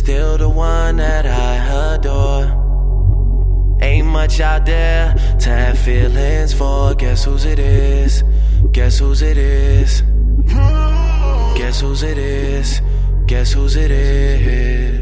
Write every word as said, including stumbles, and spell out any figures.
still the one that I adore. Ain't much out there to have feelings for. Guess whose it is? Guess whose it is? Guess whose it is? Guess whose it is?